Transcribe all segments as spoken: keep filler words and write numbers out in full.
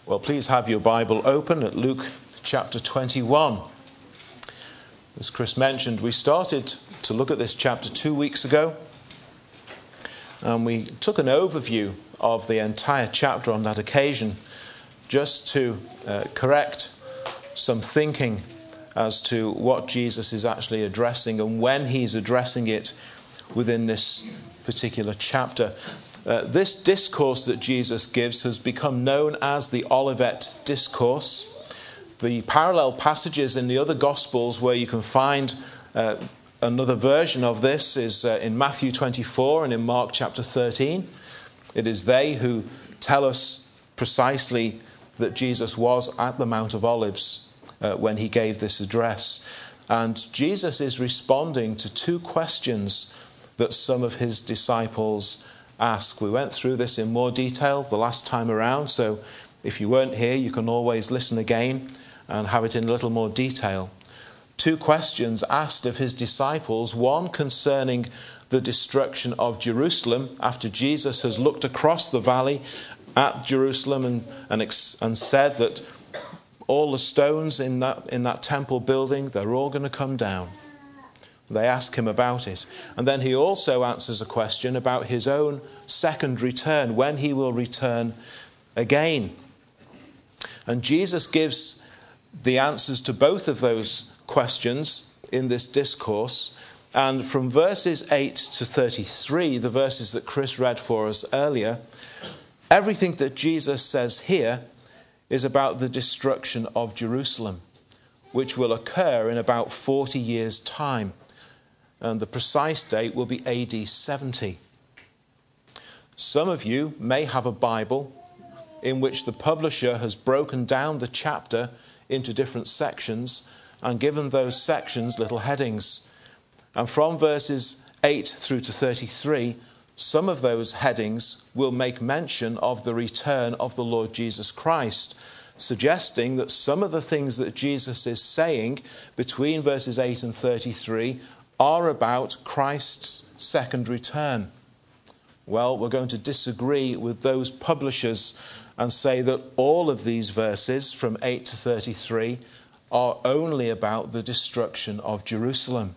Well, please have your Bible open at Luke chapter twenty-one. As Chris mentioned, we started to look at this chapter two weeks ago, and we took an overview of the entire chapter on that occasion, just to uh, correct some thinking as to what Jesus is actually addressing and when he's addressing it within this particular chapter. Uh, this discourse that Jesus gives has become known as the Olivet Discourse. The parallel passages in the other Gospels where you can find uh, another version of this is uh, in Matthew twenty-four and in Mark chapter thirteen. It is they who tell us precisely that Jesus was at the Mount of Olives uh, when he gave this address. And Jesus is responding to two questions that some of his disciples ask. We went through this in more detail the last time around, so if you weren't here, you can always listen again and have it in a little more detail. Two questions asked of his disciples, one concerning the destruction of Jerusalem after Jesus has looked across the valley at Jerusalem and, and, and said that all the stones in that, in that temple building, they're all going to come down. They ask him about it. And then he also answers a question about his own second return, when he will return again. And Jesus gives the answers to both of those questions in this discourse. And from verses eight to thirty-three, the verses that Chris read for us earlier, everything that Jesus says here is about the destruction of Jerusalem, which will occur in about forty years' time. And the precise date will be A D seventy. Some of you may have a Bible in which the publisher has broken down the chapter into different sections and given those sections little headings. And from verses eight through to thirty-three, some of those headings will make mention of the return of the Lord Jesus Christ, suggesting that some of the things that Jesus is saying between verses eight and thirty-three are about Christ's second return. Well, we're going to disagree with those publishers and say that all of these verses from eight to thirty-three are only about the destruction of Jerusalem.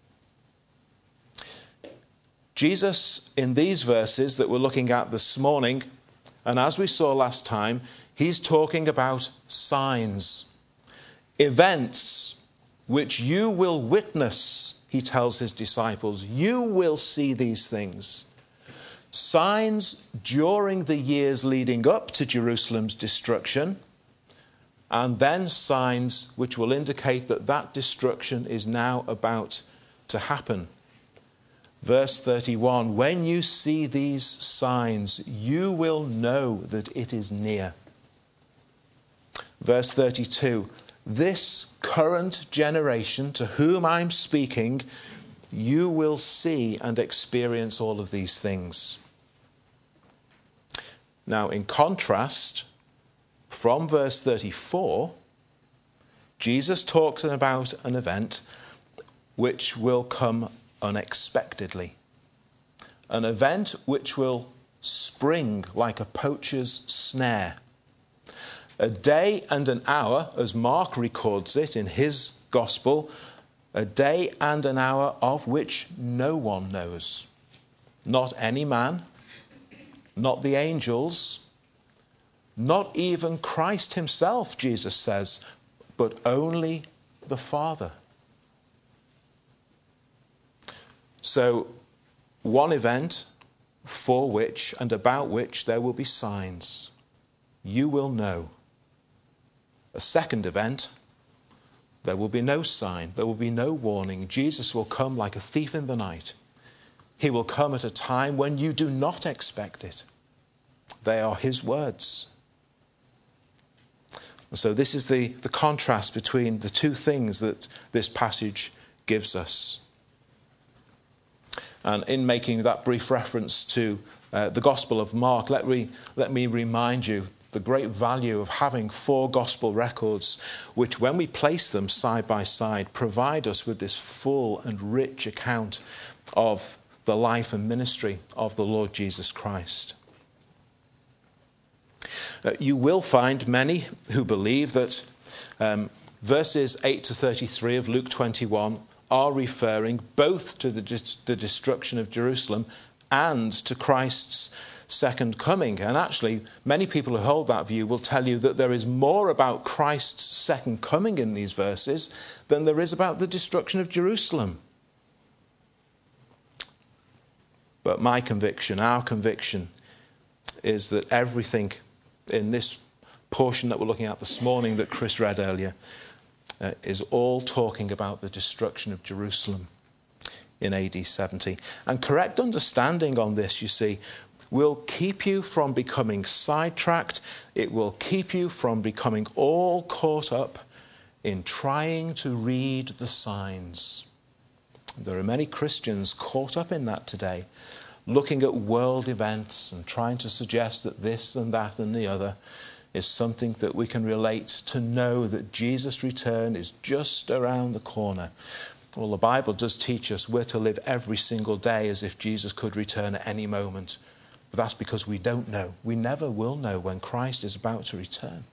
Jesus, in these verses that we're looking at this morning, and as we saw last time, he's talking about signs, events which you will witness. He tells his disciples, you will see these things. Signs during the years leading up to Jerusalem's destruction, and then signs which will indicate that that destruction is now about to happen. Verse thirty-one, when you see these signs, you will know that it is near. Verse thirty-two, this current generation to whom I'm speaking, you will see and experience all of these things. Now, in contrast, from verse thirty-four, Jesus talks about an event which will come unexpectedly. An event which will spring like a poacher's snare. A day and an hour, as Mark records it in his gospel, a day and an hour of which no one knows. Not any man, not the angels, not even Christ himself, Jesus says, but only the Father. So, one event for which and about which there will be signs. You will know. A second event, there will be no sign, there will be no warning. Jesus will come like a thief in the night. He will come at a time when you do not expect it. They are his words. And so this is the, the contrast between the two things that this passage gives us. And in making that brief reference to uh, the Gospel of Mark, let me, let me remind you the great value of having four gospel records, which when we place them side by side, provide us with this full and rich account of the life and ministry of the Lord Jesus Christ. Uh, you will find many who believe that um, verses eight to thirty-three of Luke twenty-one are referring both to the, the destruction of Jerusalem and to Christ's second coming. And actually, many people who hold that view will tell you that there is more about Christ's second coming in these verses than there is about the destruction of Jerusalem. But my conviction, our conviction, is that everything in this portion that we're looking at this morning that Chris read earlier uh, is all talking about the destruction of Jerusalem in A D seventy. And correct understanding on this, you see, will keep you from becoming sidetracked. It will keep you from becoming all caught up in trying to read the signs. There are many Christians caught up in that today, looking at world events and trying to suggest that this and that and the other is something that we can relate to know that Jesus' return is just around the corner. Well, the Bible does teach us we're to live every single day as if Jesus could return at any moment. But that's because we don't know. We never will know when Christ is about to return.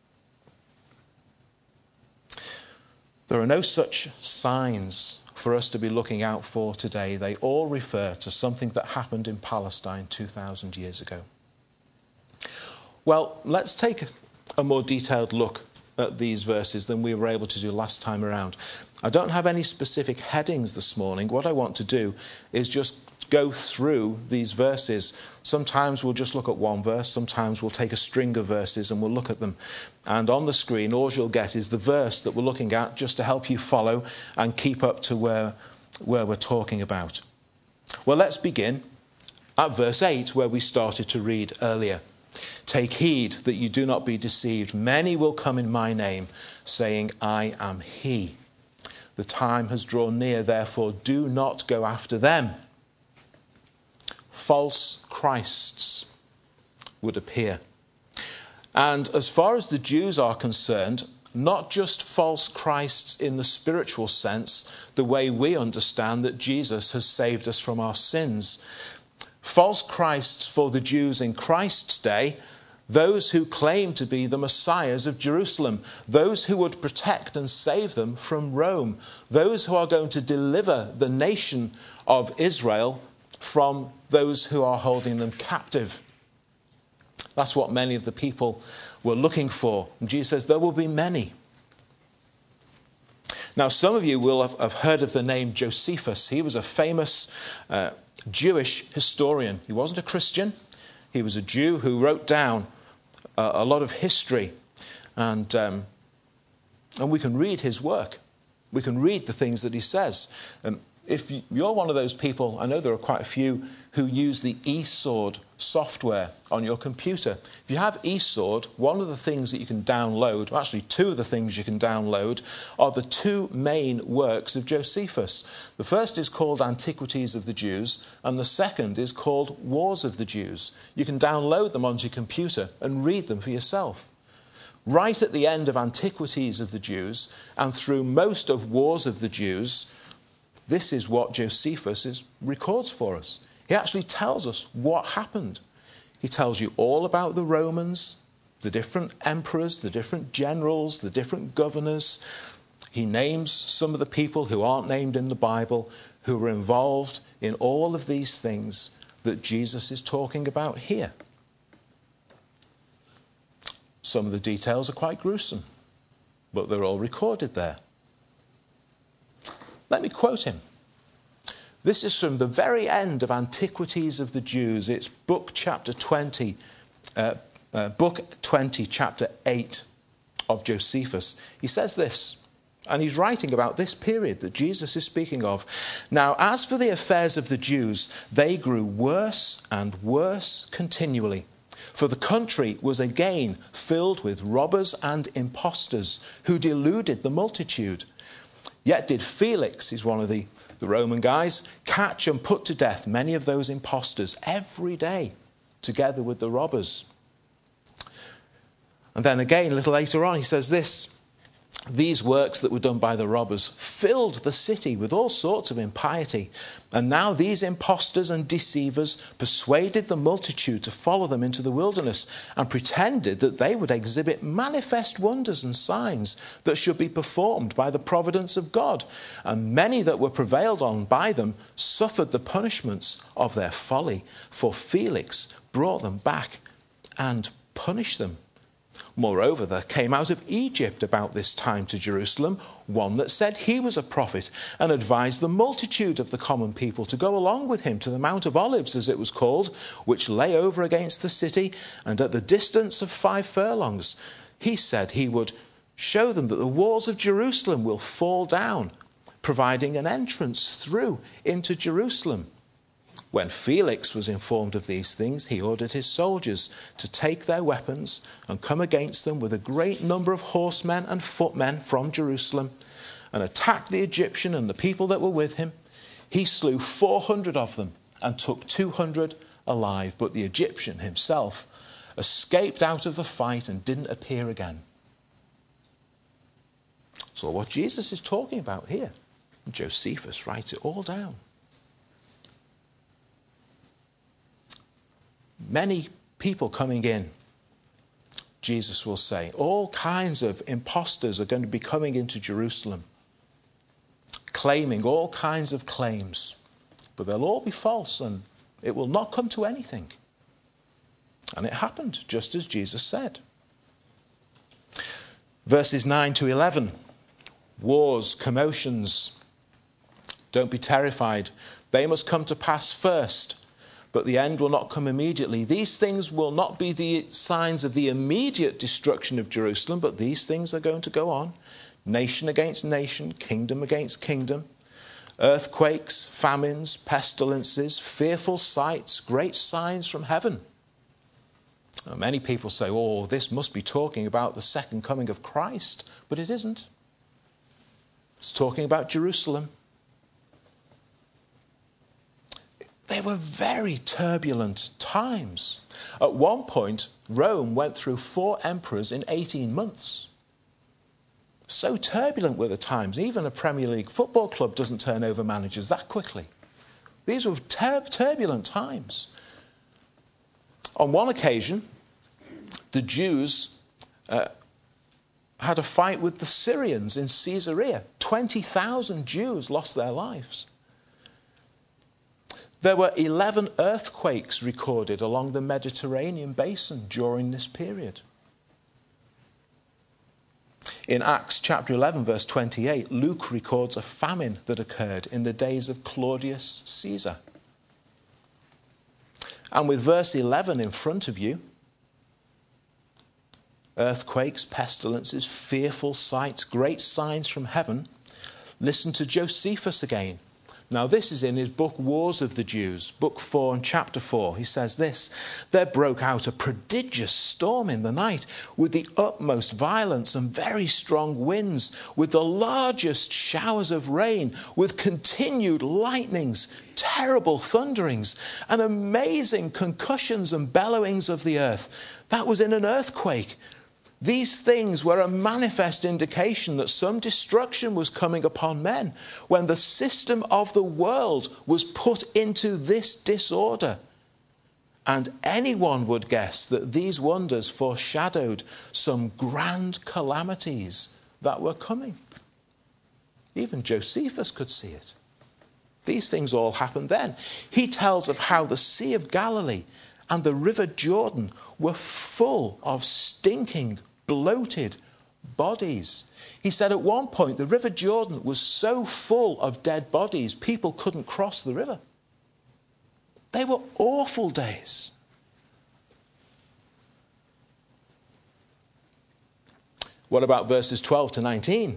There are no such signs for us to be looking out for today. They all refer to something that happened in Palestine two thousand years ago. Well, let's take a more detailed look at these verses than we were able to do last time around. I don't have any specific headings this morning. What I want to do is just go through these verses. Sometimes we'll just look at one verse, sometimes we'll take a string of verses and we'll look at them. And on the screen, all you'll get is the verse that we're looking at, just to help you follow and keep up to where, where we're talking about. Well, let's begin at verse eight, where we started to read earlier. Take heed that you do not be deceived. Many will come in my name, saying, I am he. The time has drawn near, therefore do not go after them. False Christs would appear. And as far as the Jews are concerned, not just false Christs in the spiritual sense, the way we understand that Jesus has saved us from our sins. False Christs for the Jews in Christ's day, those who claim to be the Messiahs of Jerusalem, those who would protect and save them from Rome, those who are going to deliver the nation of Israel from those who are holding them captive. That's what many of the people were looking for. And Jesus says there will be many. Now, some of you will have heard of the name Josephus. He was a famous uh, Jewish historian. He wasn't a Christian. He was a Jew who wrote down uh, a lot of history. And, um, and we can read his work. We can read the things that he says. Um, If you're one of those people, I know there are quite a few who use the eSword software on your computer. If you have eSword, one of the things that you can download, well, actually two of the things you can download, are the two main works of Josephus. The first is called Antiquities of the Jews, and the second is called Wars of the Jews. You can download them onto your computer and read them for yourself. Right at the end of Antiquities of the Jews, and through most of Wars of the Jews, this is what Josephus is, records for us. He actually tells us what happened. He tells you all about the Romans, the different emperors, the different generals, the different governors. He names some of the people who aren't named in the Bible, who were involved in all of these things that Jesus is talking about here. Some of the details are quite gruesome, but they're all recorded there. Let me quote him. This is from the very end of Antiquities of the Jews. It's book chapter twenty, uh, uh, book twenty, chapter eight of Josephus. He says this, and he's writing about this period that Jesus is speaking of. Now, as for the affairs of the Jews, they grew worse and worse continually. For the country was again filled with robbers and impostors who deluded the multitude. Yet did Felix, he's one of the, the Roman guys, catch and put to death many of those impostors every day, together with the robbers. And then again, a little later on, he says this, These works that were done by the robbers filled the city with all sorts of impiety. And now these impostors and deceivers persuaded the multitude to follow them into the wilderness and pretended that they would exhibit manifest wonders and signs that should be performed by the providence of God. And many that were prevailed on by them suffered the punishments of their folly. For Felix brought them back and punished them. Moreover, there came out of Egypt about this time to Jerusalem one that said he was a prophet and advised the multitude of the common people to go along with him to the Mount of Olives, as it was called, which lay over against the city and at the distance of five furlongs. He said he would show them that the walls of Jerusalem will fall down, providing an entrance through into Jerusalem. When Felix was informed of these things, he ordered his soldiers to take their weapons and come against them with a great number of horsemen and footmen from Jerusalem and attacked the Egyptian and the people that were with him. He slew four hundred of them and took two hundred alive, but the Egyptian himself escaped out of the fight and didn't appear again. So what Jesus is talking about here, Josephus writes it all down. Many people coming in, Jesus will say. All kinds of impostors are going to be coming into Jerusalem, claiming all kinds of claims. But they'll all be false and it will not come to anything. And it happened just as Jesus said. Verses nine to eleven. Wars, commotions. Don't be terrified. They must come to pass first. But the end will not come immediately. These things will not be the signs of the immediate destruction of Jerusalem, but these things are going to go on. Nation against nation, kingdom against kingdom. Earthquakes, famines, pestilences, fearful sights, great signs from heaven. Now, many people say, oh, this must be talking about the second coming of Christ. But it isn't. It's talking about Jerusalem. They were very turbulent times. At one point, Rome went through four emperors in eighteen months. So turbulent were the times. Even a Premier League football club doesn't turn over managers that quickly. These were tur- turbulent times. On one occasion, the Jews uh, had a fight with the Syrians in Caesarea. twenty thousand Jews lost their lives. There were eleven earthquakes recorded along the Mediterranean basin during this period. In Acts chapter eleven, verse twenty-eight, Luke records a famine that occurred in the days of Claudius Caesar. And with verse eleven in front of you, earthquakes, pestilences, fearful sights, great signs from heaven, listen to Josephus again. Now this is in his book Wars of the Jews, book four and chapter four. He says this: there broke out a prodigious storm in the night with the utmost violence and very strong winds, with the largest showers of rain, with continued lightnings, terrible thunderings, and amazing concussions and bellowings of the earth. That was in an earthquake. These things were a manifest indication that some destruction was coming upon men when the system of the world was put into this disorder. And anyone would guess that these wonders foreshadowed some grand calamities that were coming. Even Josephus could see it. These things all happened then. He tells of how the Sea of Galilee and the River Jordan were full of stinking, bloated bodies. He said at one point the River Jordan was so full of dead bodies, people couldn't cross the river. They were awful days. What about verses twelve to nineteen?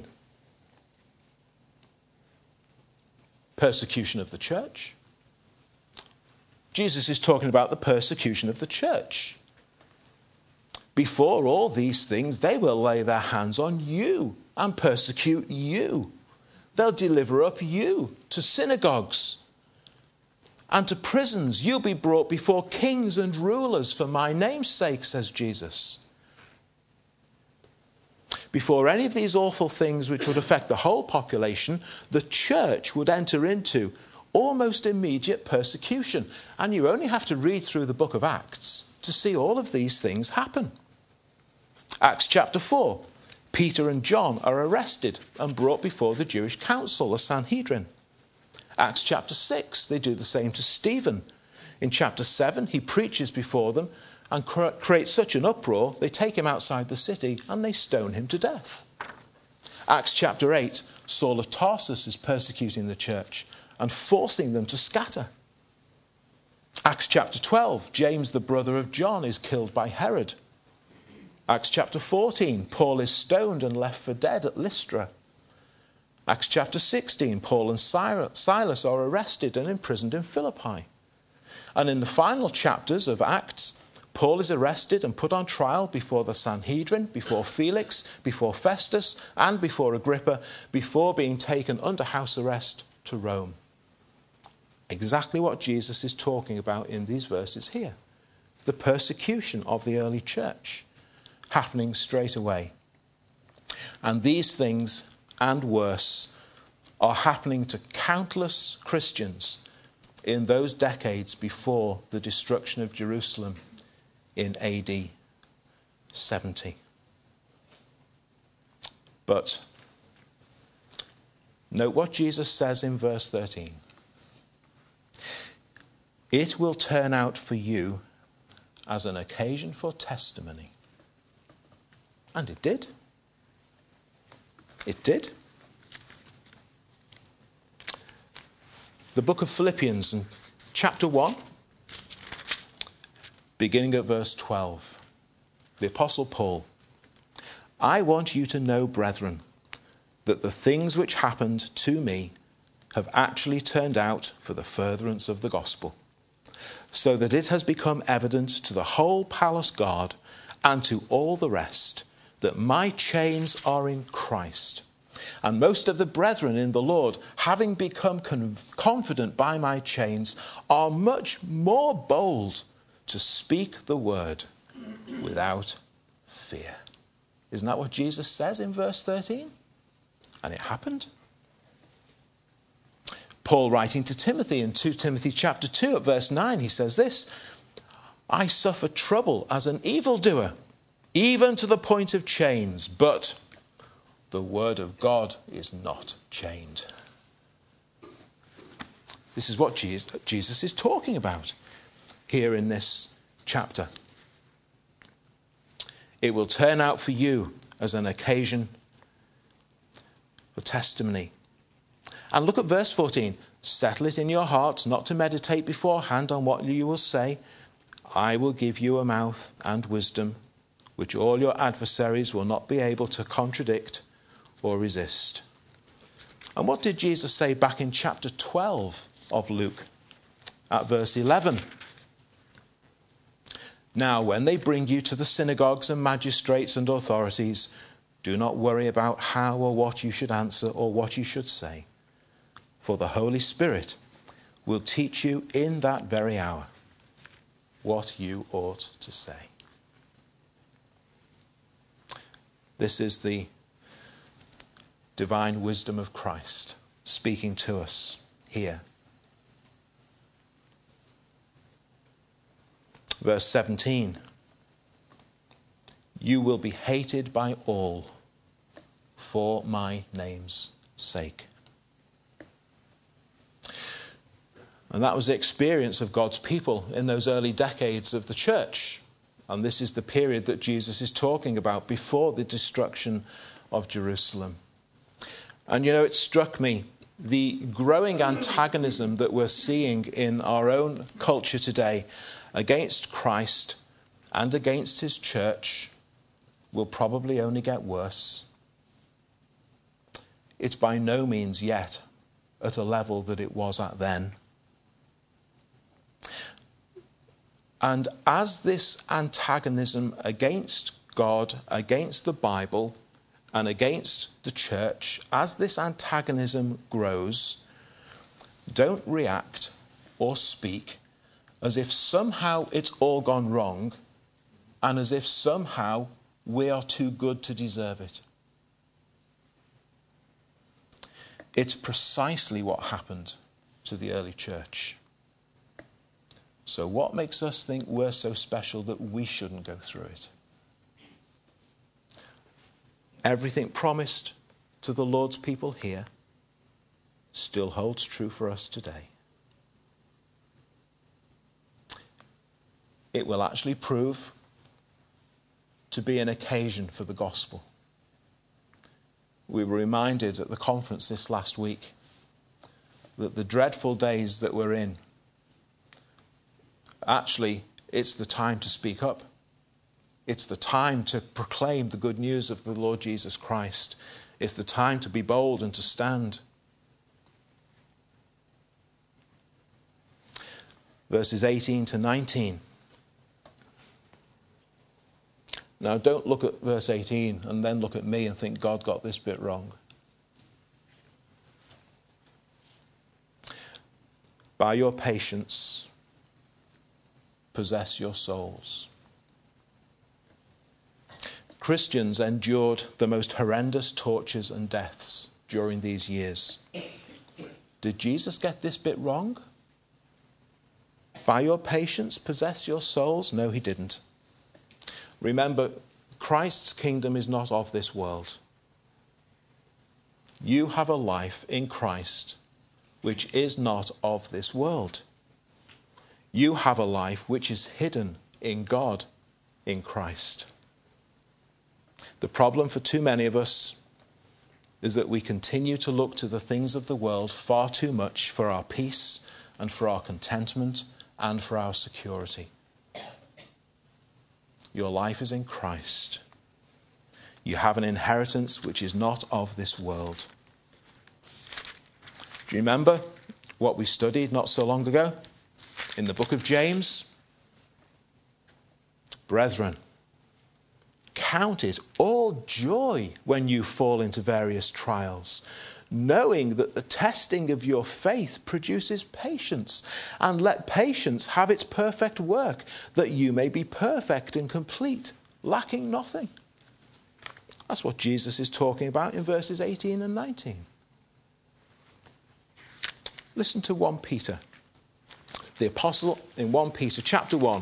Persecution of the church. Jesus is talking about the persecution of the church. Before all these things, they will lay their hands on you and persecute you. They'll deliver up you to synagogues and to prisons. You'll be brought before kings and rulers for my name's sake, says Jesus. before any of these awful things which would affect the whole population, the church would enter into almost immediate persecution. And you only have to read through the book of Acts to see all of these things happen. Acts chapter four, Peter and John are arrested and brought before the Jewish council, the Sanhedrin. Acts chapter six, they do the same to Stephen. In chapter seven, he preaches before them and creates such an uproar, they take him outside the city and they stone him to death. Acts chapter eight, Saul of Tarsus is persecuting the church and forcing them to scatter. Acts chapter twelve, James, the brother of John, is killed by Herod. Acts chapter fourteen, Paul is stoned and left for dead at Lystra. Acts chapter sixteen, Paul and Silas are arrested and imprisoned in Philippi. And in the final chapters of Acts, Paul is arrested and put on trial before the Sanhedrin, before Felix, before Festus, and before Agrippa, before being taken under house arrest to Rome. Exactly what Jesus is talking about in these verses here. The persecution of the early church happening straight away. And these things, and worse, are happening to countless Christians in those decades before the destruction of Jerusalem in A D seventy. But note what Jesus says in verse thirteen. It will turn out for you as an occasion for testimony. And it did. It did. The book of Philippians, in chapter one, beginning at verse twelve. The Apostle Paul. I want you to know, brethren, that the things which happened to me have actually turned out for the furtherance of the gospel, so that it has become evident to the whole palace guard and to all the rest that my chains are in Christ. And most of the brethren in the Lord, having become confident by my chains, are much more bold to speak the word without fear. Isn't that what Jesus says in verse thirteen? And it happened. Paul, writing to Timothy in Second Timothy chapter two at verse nine, he says this, I suffer trouble as an evildoer, even to the point of chains, but the word of God is not chained. This is what Jesus is talking about here in this chapter. It will turn out for you as an occasion for testimony. And look at verse fourteen. Settle it in your hearts not to meditate beforehand on what you will say. I will give you a mouth and wisdom, which all your adversaries will not be able to contradict or resist. And what did Jesus say back in chapter twelve of Luke at verse eleven? Now, when they bring you to the synagogues and magistrates and authorities, do not worry about how or what you should answer or what you should say. For the Holy Spirit will teach you in that very hour what you ought to say. This is the divine wisdom of Christ speaking to us here. Verse seventeen. You will be hated by all for my name's sake. And that was the experience of God's people in those early decades of the church. And this is the period that Jesus is talking about before the destruction of Jerusalem. And you know, it struck me, the growing antagonism that we're seeing in our own culture today against Christ and against his church will probably only get worse. It's by no means yet at a level that it was at then. And as this antagonism against God, against the Bible, and against the church, as this antagonism grows, don't react or speak as if somehow it's all gone wrong and as if somehow we are too good to deserve it. It's precisely what happened to the early church. So what makes us think we're so special that we shouldn't go through it? Everything promised to the Lord's people here still holds true for us today. It will actually prove to be an occasion for the gospel. We were reminded at the conference this last week that the dreadful days that we're in, actually, it's the time to speak up. It's the time to proclaim the good news of the Lord Jesus Christ. It's the time to be bold and to stand. Verses eighteen to nineteen. Now, don't look at verse eighteen and then look at me and think God got this bit wrong. By your patience, possess your souls. Christians endured the most horrendous tortures and deaths during these years. Did Jesus get this bit wrong? By your patience, possess your souls? No, he didn't. Remember, Christ's kingdom is not of this world. You have a life in Christ which is not of this world. You have a life which is hidden in God in Christ. The problem for too many of us is that we continue to look to the things of the world far too much for our peace and for our contentment and for our security. Your life is in Christ. You have an inheritance which is not of this world. Do you remember what we studied not so long ago in the book of James? Brethren, count it all joy when you fall into various trials, knowing that the testing of your faith produces patience. And let patience have its perfect work, that you may be perfect and complete, lacking nothing. That's what Jesus is talking about in verses eighteen and nineteen. Listen to First Peter. The apostle in First Peter chapter one,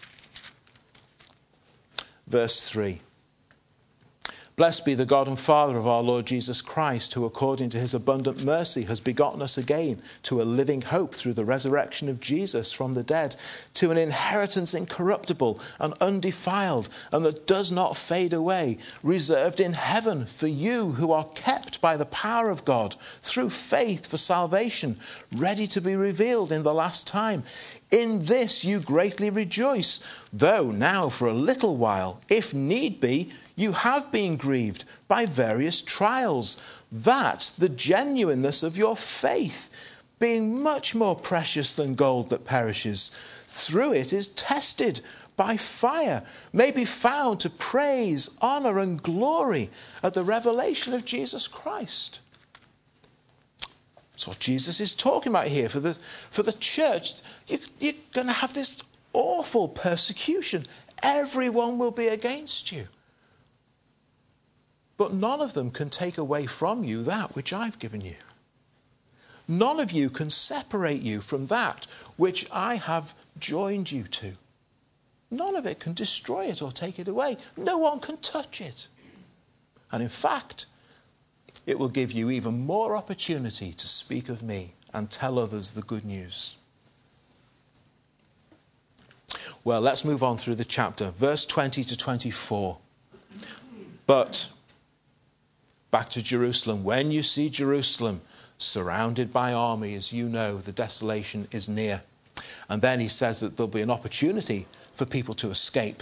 verse three. Blessed be the God and Father of our Lord Jesus Christ, who according to his abundant mercy has begotten us again to a living hope through the resurrection of Jesus from the dead, to an inheritance incorruptible and undefiled, and that does not fade away, reserved in heaven for you who are kept by the power of God through faith for salvation, ready to be revealed in the last time. In this you greatly rejoice, though now for a little while, if need be, you have been grieved by various trials, that the genuineness of your faith, being much more precious than gold that perishes, through it is tested by fire, may be found to praise, honour and glory at the revelation of Jesus Christ. That's what Jesus is talking about here for the, for the church. You, you're going to have this awful persecution. Everyone will be against you. But none of them can take away from you that which I've given you. None of you can separate you from that which I have joined you to. None of it can destroy it or take it away. No one can touch it. And in fact, it will give you even more opportunity to speak of me and tell others the good news. Well, let's move on through the chapter. Verse twenty to twenty-four. But back to Jerusalem. When you see Jerusalem surrounded by armies, you know the desolation is near. And then he says that there'll be an opportunity for people to escape.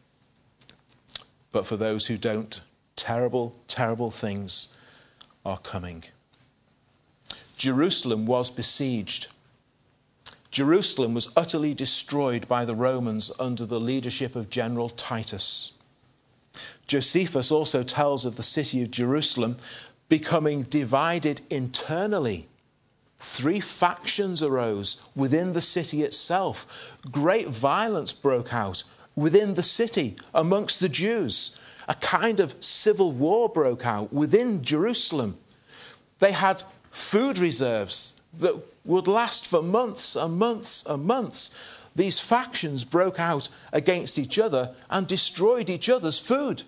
But for those who don't, terrible, terrible things are coming. Jerusalem was besieged. Jerusalem was utterly destroyed by the Romans under the leadership of General Titus. Josephus also tells of the city of Jerusalem becoming divided internally. Three factions arose within the city itself. Great violence broke out within the city amongst the Jews. A kind of civil war broke out within Jerusalem. They had food reserves that would last for months and months and months. These factions broke out against each other and destroyed each other's food.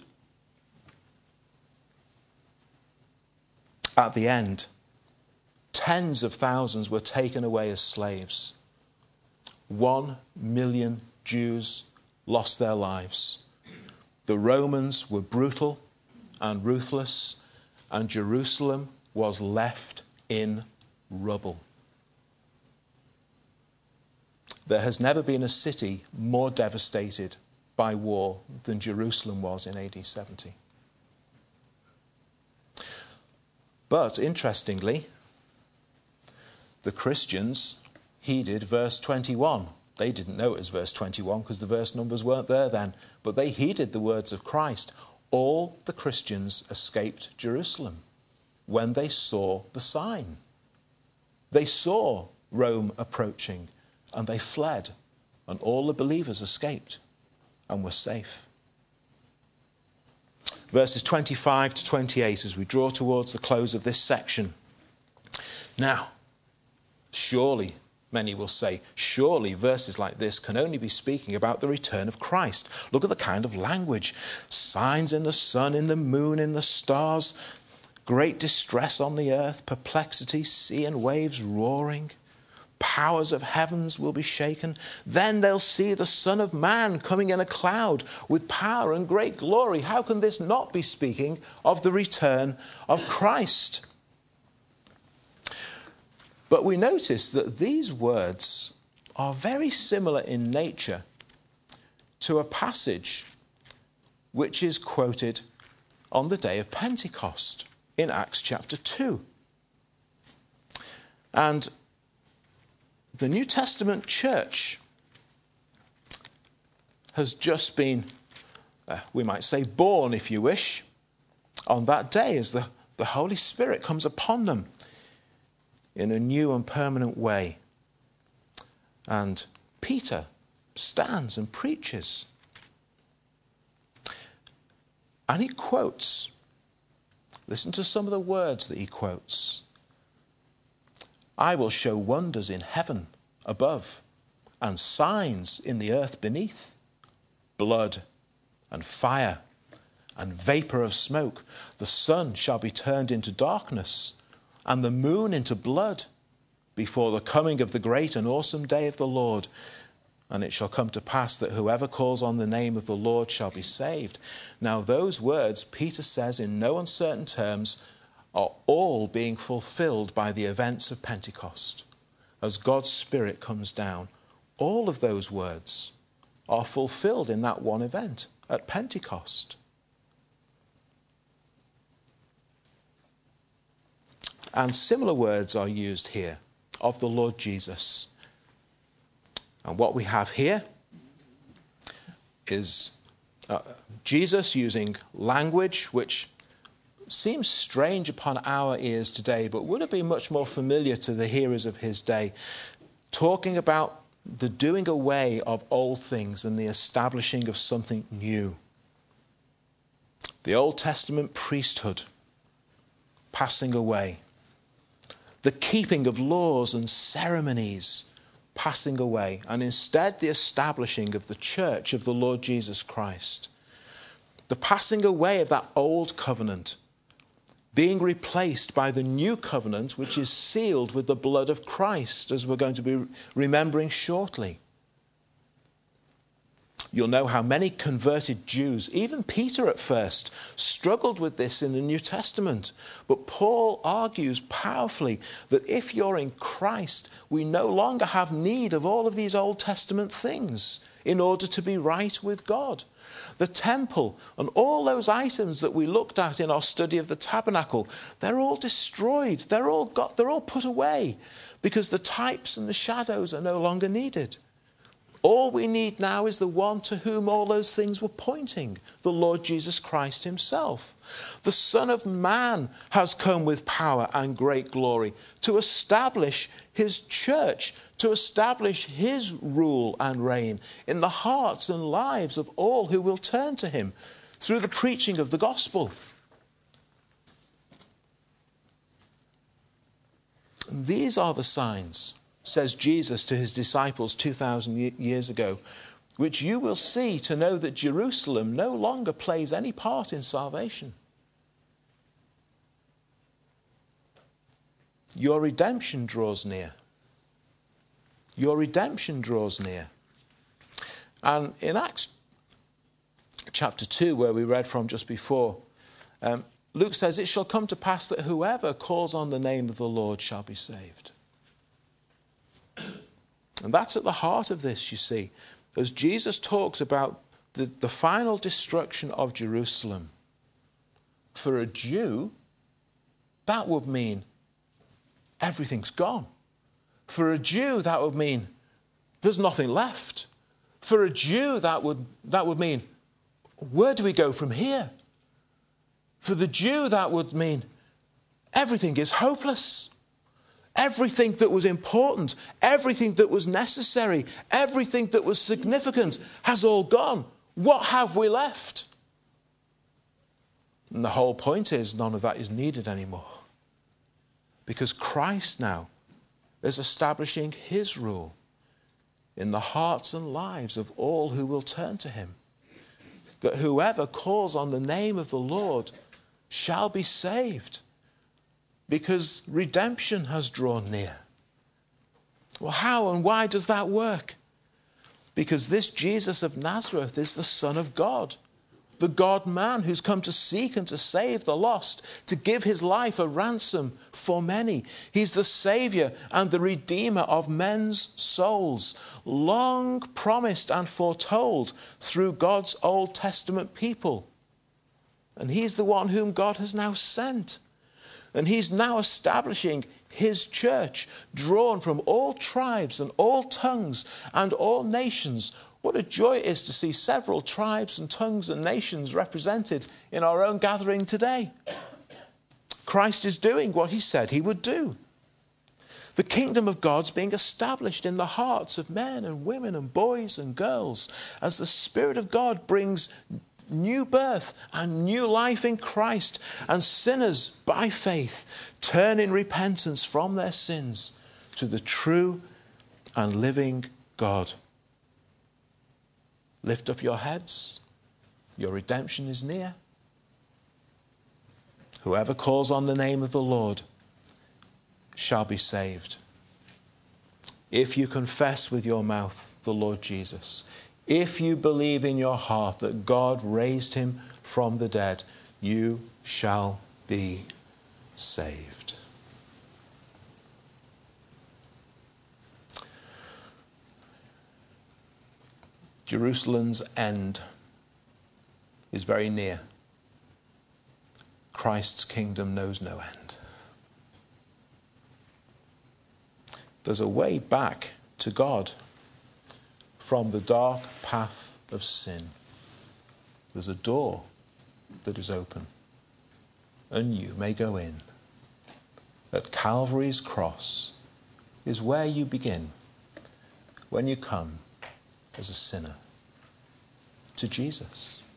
At the end, tens of thousands were taken away as slaves. One million Jews lost their lives. The Romans were brutal and ruthless, and Jerusalem was left in rubble. There has never been a city more devastated by war than Jerusalem was in A D seventy. But interestingly, the Christians heeded verse twenty-one. They didn't know it was verse twenty-one because the verse numbers weren't there then, but they heeded the words of Christ. All the Christians escaped Jerusalem when they saw the sign. They saw Rome approaching and they fled, and all the believers escaped and were safe. Verses twenty-five to twenty-eight as we draw towards the close of this section. Now, surely, many will say, surely verses like this can only be speaking about the return of Christ. Look at the kind of language. Signs in the sun, in the moon, in the stars, great distress on the earth, perplexity, sea and waves roaring. Powers of heavens will be shaken. Then they'll see the Son of Man coming in a cloud with power and great glory. How can this not be speaking of the return of Christ? But we notice that these words are very similar in nature to a passage which is quoted on the day of Pentecost in Acts chapter two. And the New Testament church has just been, uh, we might say, born, if you wish, on that day as the, the Holy Spirit comes upon them in a new and permanent way. And Peter stands and preaches. And he quotes, listen to some of the words that he quotes. I will show wonders in heaven above and signs in the earth beneath, blood and fire and vapour of smoke. The sun shall be turned into darkness and the moon into blood before the coming of the great and awesome day of the Lord. And it shall come to pass that whoever calls on the name of the Lord shall be saved. Now those words, Peter says in no uncertain terms, are all being fulfilled by the events of Pentecost. As God's Spirit comes down, all of those words are fulfilled in that one event at Pentecost. And similar words are used here of the Lord Jesus. And what we have here is uh, Jesus using language which seems strange upon our ears today, but would have been much more familiar to the hearers of his day, talking about the doing away of old things and the establishing of something new. The Old Testament priesthood passing away. The keeping of laws and ceremonies passing away, and instead the establishing of the church of the Lord Jesus Christ. The passing away of that old covenant being replaced by the new covenant, which is sealed with the blood of Christ, as we're going to be remembering shortly. You'll know how many converted Jews, even Peter at first, struggled with this in the New Testament. But Paul argues powerfully that if you're in Christ, we no longer have need of all of these Old Testament things in order to be right with God. The temple and all those items that we looked at in our study of the tabernacle, they're all destroyed. They're all got, they're all put away because the types and the shadows are no longer needed. All we need now is the one to whom all those things were pointing, the Lord Jesus Christ himself. The Son of Man has come with power and great glory to establish his church, to establish his rule and reign in the hearts and lives of all who will turn to him through the preaching of the gospel. And these are the signs, says Jesus to his disciples two thousand years ago, which you will see to know that Jerusalem no longer plays any part in salvation. Your redemption draws near. Your redemption draws near. And in Acts chapter two, where we read from just before, um, Luke says, it shall come to pass that whoever calls on the name of the Lord shall be saved. And that's at the heart of this, you see. As Jesus talks about the, the final destruction of Jerusalem, for a Jew, that would mean everything's gone. For a Jew, that would mean there's nothing left. For a Jew, that would, that would mean, where do we go from here? For the Jew, that would mean everything is hopeless. Everything that was important, everything that was necessary, everything that was significant has all gone. What have we left? And the whole point is none of that is needed anymore. Because Christ now is establishing his rule in the hearts and lives of all who will turn to him. That whoever calls on the name of the Lord shall be saved. Because redemption has drawn near. Well, how and why does that work? Because this Jesus of Nazareth is the Son of God, the God-man who's come to seek and to save the lost, to give his life a ransom for many. He's the Saviour and the Redeemer of men's souls, long promised and foretold through God's Old Testament people. And he's the one whom God has now sent. And he's now establishing his church, drawn from all tribes and all tongues and all nations. What a joy it is to see several tribes and tongues and nations represented in our own gathering today. Christ is doing what he said he would do. The kingdom of God's being established in the hearts of men and women and boys and girls as the Spirit of God brings new birth and new life in Christ, and sinners by faith turn in repentance from their sins to the true and living God. Lift up your heads, your redemption is near. Whoever calls on the name of the Lord shall be saved. If you confess with your mouth the Lord Jesus, if you believe in your heart that God raised him from the dead, you shall be saved. Jerusalem's end is very near. Christ's kingdom knows no end. There's a way back to God from the dark path of sin. There's a door that is open, and you may go in. At Calvary's cross is where you begin when you come as a sinner to Jesus.